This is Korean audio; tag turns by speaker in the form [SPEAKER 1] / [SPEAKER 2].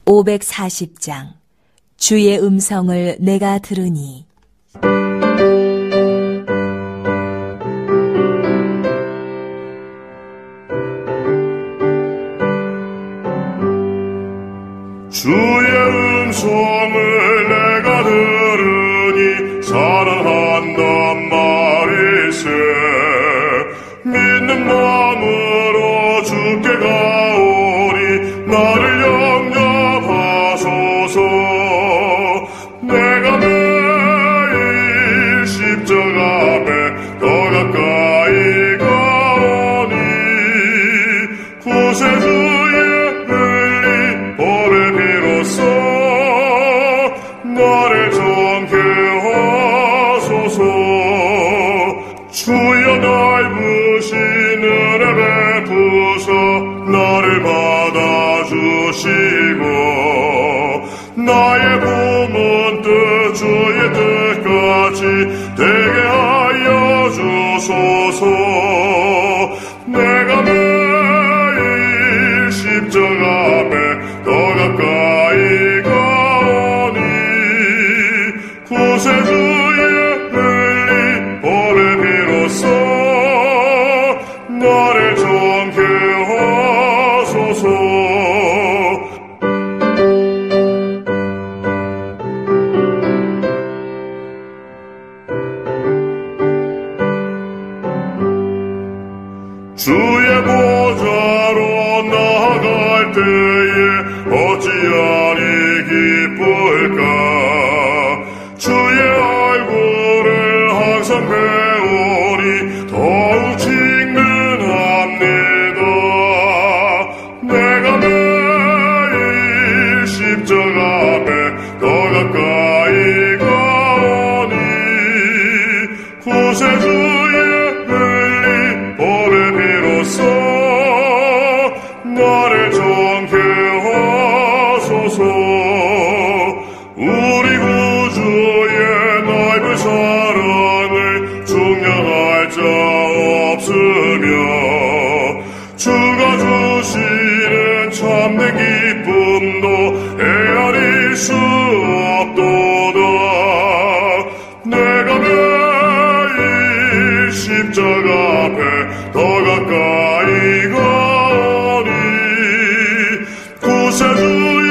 [SPEAKER 1] 540장 주의 음성을 내가 들으니.
[SPEAKER 2] 주의 음성을 내가 들으니 사랑한단 말일세. 믿는 마음으로 주께 가오니 나를 영접하소서. 내가 매일 십자가 앞에 더 가까이 가오니 구세주의 흘린 보배 비로소 나를 정케 하소서. 주여 넓으신 은혜 베푸사 나를 받아주시고 나의 품은 뜻 주의 뜻까지 되게 하여 주소서. 내가 매일 십자가 앞에 더 가까이 가오니 구세주의 흘린 보배 비로소 나를 정케 하소서. 주의 보좌로 나아갈 때에 어찌하니 기쁠까. 주의 얼굴을 항상 배우니 더욱 직능합니다. 내가 매일 십자가 앞에 더 가까이 가오니 구세주의 흘린 보배 비로소 나를 정케 하소서. 우리 구주의 넓은 사랑을 중량할 자 없으며 주가 주시는 참된 기쁨도 헤아릴 수 없도다. 내가 매일 십자가 앞에 더 가까이 가오니 구세주의